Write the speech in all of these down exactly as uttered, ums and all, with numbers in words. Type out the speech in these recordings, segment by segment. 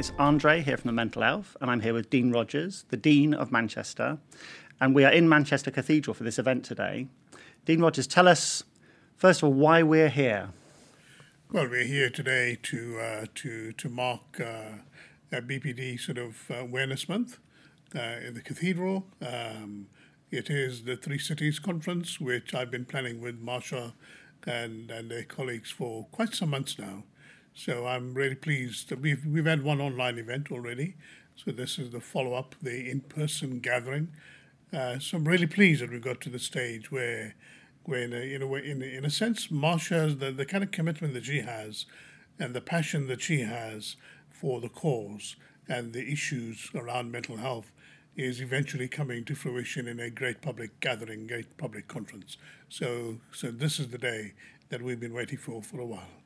It's Andre here from the Mental Health, and I'm here with Dean Rogers, the Dean of Manchester, and we are in Manchester Cathedral for this event today. Dean Rogers, tell us, first of all, why we're here. Well, we're here today to uh, to to mark uh, a B P D sort of awareness month uh, in the cathedral. Um, it is the Three Cities Conference, which I've been planning with Marsha and, and their colleagues for quite some months now. So I'm really pleased. We've we've had one online event already, so this is the follow-up, the in-person gathering. Uh, so I'm really pleased that we got to the stage where, where in a, in a way, in a, in a sense, Marsha's the, the kind of commitment that she has, and the passion that she has for the cause and the issues around mental health is eventually coming to fruition in a great public gathering, great public conference. So, so this is the day that we've been waiting for for a while.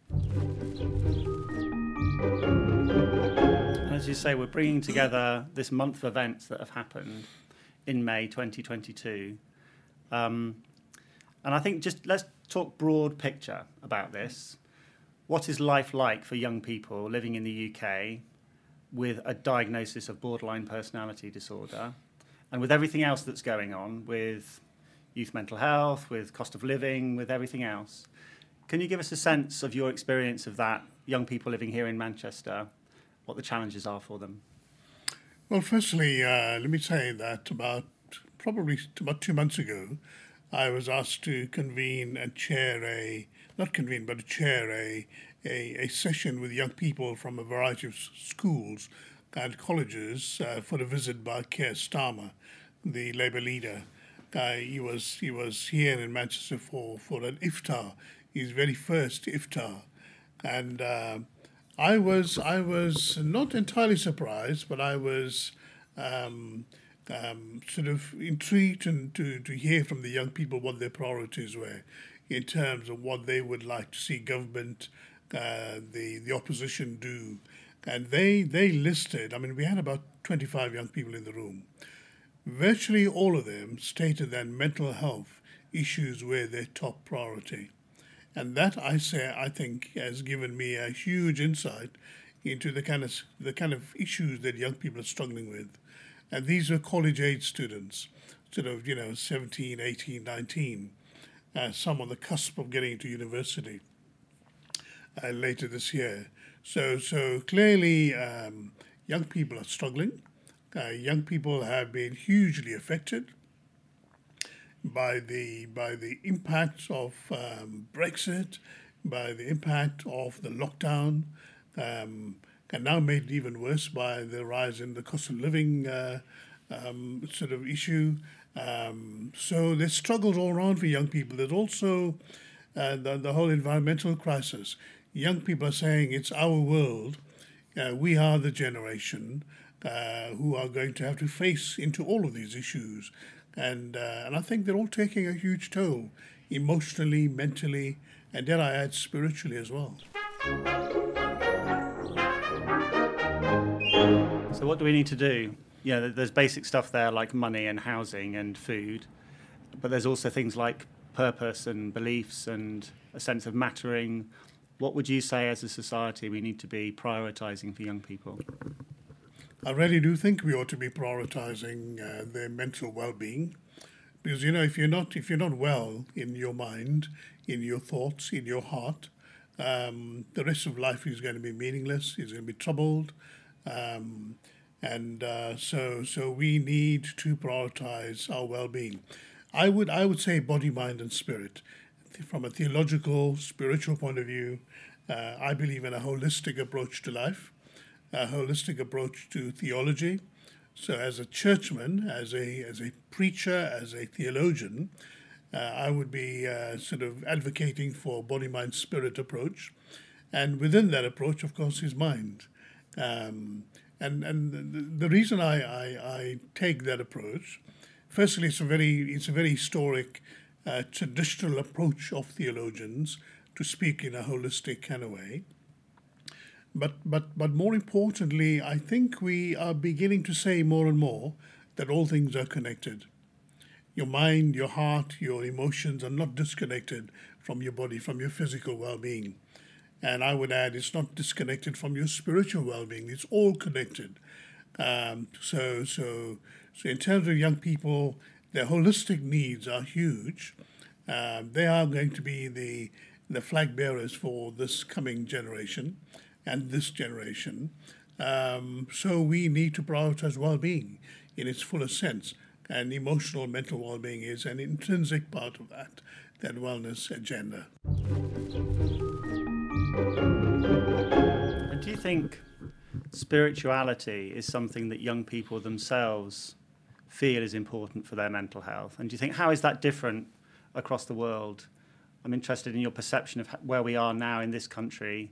As you say, we're bringing together this month of events that have happened in May twenty twenty-two. Um, and I think just let's talk broad picture about this. What is life like for young people living in the U K with a diagnosis of borderline personality disorder, and with everything else that's going on with youth mental health, with cost of living, with everything else? Can you give us a sense of your experience of that, young people living here in Manchester, what the challenges are for them? Well, firstly, uh, let me say that about probably about two months ago, I was asked to convene and chair a, not convene, but to chair a, a, a session with young people from a variety of schools and colleges uh, for a visit by Keir Starmer, the Labour leader. Uh, he was he was here in Manchester for, for an iftar, his very first iftar, and uh, I was I was not entirely surprised, but I was um, um, sort of intrigued and to, to hear from the young people what their priorities were in terms of what they would like to see government, uh, the the opposition do, and they they listed. I mean, we had about twenty-five young people in the room. Virtually all of them stated that mental health issues were their top priority. And that, I say, I think, has given me a huge insight into the kind of the kind of issues that young people are struggling with. And these were college-age students, sort of, you know, seventeen, eighteen, nineteen, uh, some on the cusp of getting into university uh, later this year. So, so clearly, um, young people are struggling. Uh, young people have been hugely affected by the by the impact of um, Brexit, by the impact of the lockdown, um, and now made even worse by the rise in the cost of living uh, um, sort of issue. Um, so there's struggles all around for young people. There's also uh, the, the whole environmental crisis. Young people are saying it's our world. Uh, we are the generation uh, who are going to have to face into all of these issues. And uh, and I think they're all taking a huge toll, emotionally, mentally, and dare I add, spiritually as well. So what do we need to do? Yeah, there's basic stuff there like money and housing and food, but there's also things like purpose and beliefs and a sense of mattering. What would you say as a society we need to be prioritising for young people? I really do think we ought to be prioritising uh, their mental well-being, because you know if you're not if you're not well in your mind, in your thoughts, in your heart, um, the rest of life is going to be meaningless. It's going to be troubled, um, and uh, so so we need to prioritise our well-being. I would I would say body, mind, and spirit. From a theological, spiritual point of view, uh, I believe in a holistic approach to life. A holistic approach to theology. So as a churchman, as a as a preacher, as a theologian, uh, I would be uh, sort of advocating for body, mind, spirit approach. And within that approach, of course, is mind. Um, and and the, the reason I, I, I take that approach, firstly, it's a very it's a very historic, uh, traditional approach of theologians to speak in a holistic kind of way. But, but but more importantly, I think we are beginning to say more and more that all things are connected. Your mind, your heart, your emotions are not disconnected from your body, from your physical well-being. And I would add, it's not disconnected from your spiritual well-being. It's all connected. Um, so, so, so in terms of young people, their holistic needs are huge. Um, they are going to be the the flag bearers for this coming generation and this generation. Um, so we need to prioritize well-being in its fullest sense. And emotional, mental well-being is an intrinsic part of that, that wellness agenda. And do you think spirituality is something that young people themselves feel is important for their mental health? And do you think, how is that different across the world? I'm interested in your perception of where we are now in this country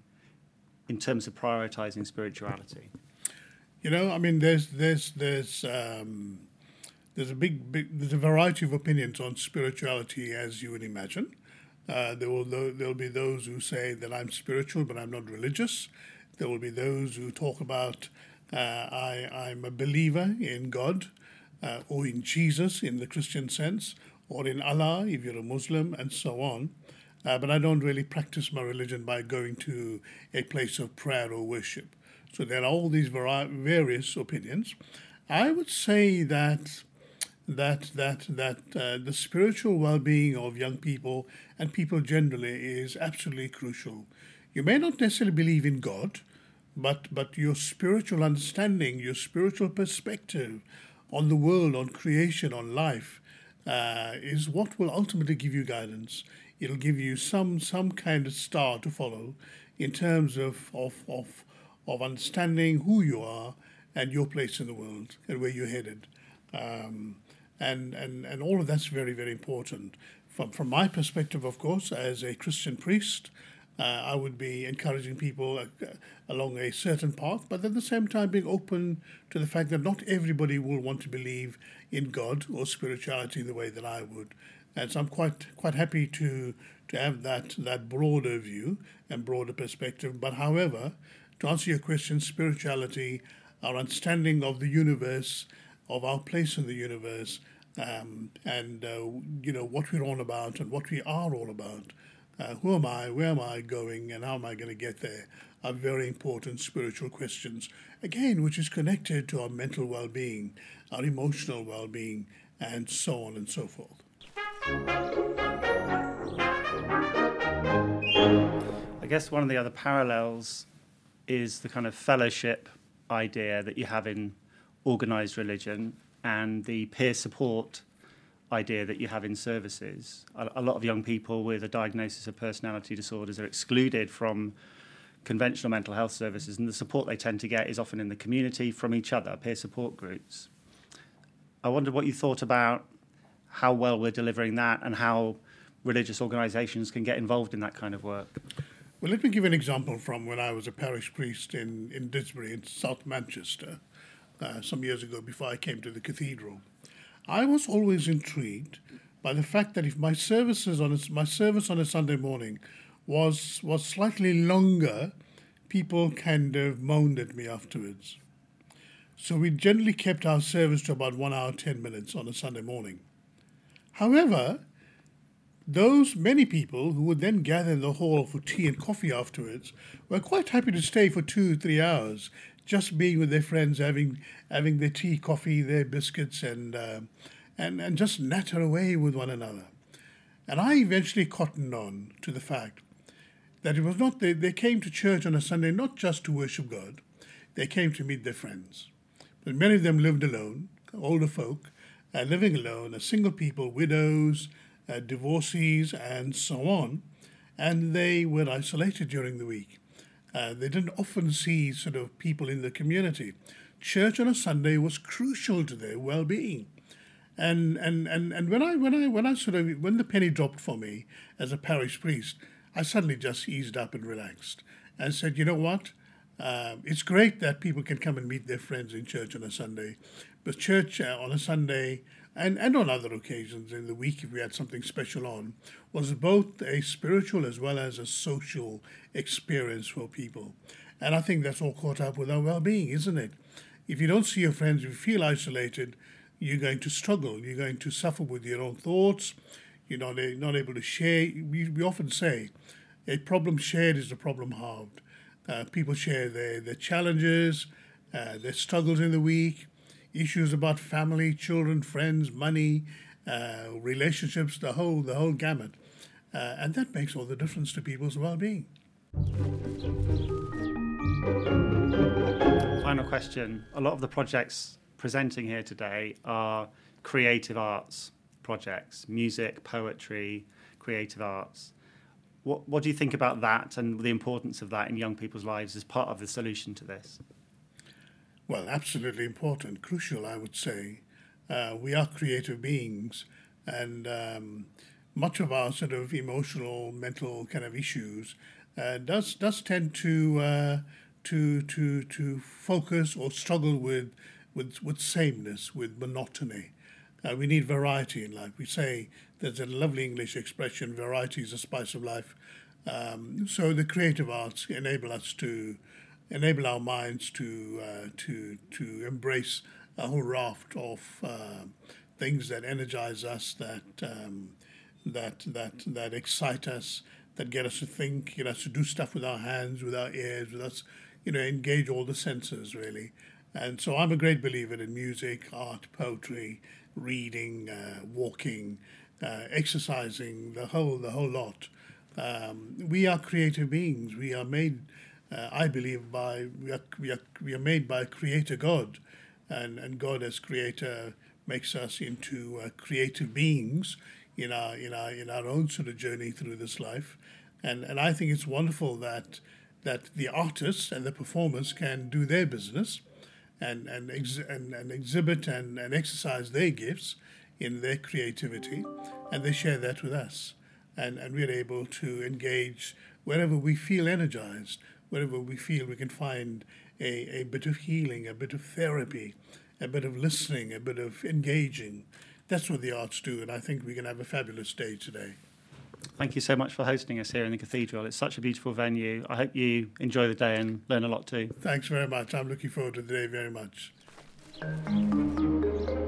in terms of prioritizing spirituality. You know, I mean, there's there's there's um, there's a big, big there's a variety of opinions on spirituality, as you would imagine. Uh, there will there'll be those who say that I'm spiritual, but I'm not religious. There will be those who talk about uh, I I'm a believer in God uh, or in Jesus in the Christian sense, or in Allah if you're a Muslim, and so on. Uh, but I don't really practice my religion by going to a place of prayer or worship. So there are all these vari- various opinions. I would say that that that that uh, the spiritual well-being of young people and people generally is absolutely crucial. You may not necessarily believe in God, but but your spiritual understanding, your spiritual perspective on the world, on creation, on life, uh, is what will ultimately give you guidance. It'll give you some some kind of star to follow in terms of of of, of understanding who you are and your place in the world and where you're headed. Um, and, and, and all of that's very, very important. From, from my perspective, of course, as a Christian priest, uh, I would be encouraging people uh, along a certain path, but at the same time being open to the fact that not everybody will want to believe in God or spirituality the way that I would. And so I'm quite quite happy to to have that that broader view and broader perspective. But however, to answer your question, spirituality, our understanding of the universe, of our place in the universe, um, and uh, you know what we're all about and what we are all about. Uh, who am I? Where am I going? And how am I going to get there? Are very important spiritual questions. Again, which is connected to our mental well-being, our emotional well-being, and so on and so forth. I guess one of the other parallels is the kind of fellowship idea that you have in organised religion and the peer support idea that you have in services. A, a lot of young people with a diagnosis of personality disorders are excluded from conventional mental health services, and the support they tend to get is often in the community from each other, peer support groups. I wondered what you thought about how well we're delivering that and how religious organisations can get involved in that kind of work. Well, let me give an example from when I was a parish priest in, in Didsbury, in South Manchester, uh, some years ago before I came to the cathedral. I was always intrigued by the fact that if my services on a, my service on a Sunday morning was was slightly longer, people kind of moaned at me afterwards. So we generally kept our service to about one hour, ten minutes on a Sunday morning. However, those many people who would then gather in the hall for tea and coffee afterwards were quite happy to stay for two, three hours, just being with their friends, having having their tea, coffee, their biscuits, and uh, and and just natter away with one another. And I eventually cottoned on to the fact that it was not they, they came to church on a Sunday not just to worship God, they came to meet their friends. But many of them lived alone, older folk, uh, living alone, as single people, widows, uh, divorcees, and so on, and they were isolated during the week. Uh, they didn't often see sort of people in the community. Church on a Sunday was crucial to their well-being. And and, and, and when I when I when I sort of when the penny dropped for me as a parish priest, I suddenly just eased up and relaxed and said, you know what? Uh, it's great that people can come and meet their friends in church on a Sunday, but church uh, on a Sunday and, and on other occasions in the week, if we had something special on, was both a spiritual as well as a social experience for people. And I think that's all caught up with our well-being, isn't it? If you don't see your friends, if you feel isolated, you're going to struggle. You're going to suffer with your own thoughts. You're not, not able to share. We, we often say, a problem shared is a problem halved. Uh, people share their, their challenges, uh, their struggles in the week, issues about family, children, friends, money, uh, relationships, the whole the whole gamut. Uh, and that makes all the difference to people's well-being. Final question. A lot of the projects presenting here today are creative arts projects, music, poetry, creative arts. What, what do you think about that and the importance of that in young people's lives as part of the solution to this? Well, absolutely important, crucial, I would say. Uh, we are creative beings, and um, much of our sort of emotional, mental kind of issues uh, does does tend to uh, to to to focus or struggle with with with sameness, with monotony. Uh, we need variety in life. We say there's a lovely English expression: "Variety is the spice of life." Um, so the creative arts enable us to enable our minds to uh, to to embrace a whole raft of uh, things that energize us, that um, that that that excite us, that get us to think, get us to do stuff with our hands, with our ears, with us, you know, engage all the senses really. And so I'm a great believer in music, art, poetry, reading, uh, walking, uh, exercising, the whole the whole lot. Um, we are creative beings. We are made, uh, I believe, by we are we are we are made by Creator God, and and God as Creator makes us into uh, creative beings in our in our in our own sort of journey through this life, and and I think it's wonderful that that the artists and the performers can do their business, and and ex- and, and exhibit and, and exercise their gifts in their creativity, and they share that with us, and and we're able to engage wherever we feel energized, wherever we feel we can find a, a bit of healing, a bit of therapy, a bit of listening, a bit of engaging. That's what the arts do, and I think we can have a fabulous day today. Thank you so much for hosting us here in the Cathedral. It's such a beautiful venue. I hope you enjoy the day and learn a lot too. Thanks very much. I'm looking forward to the day very much.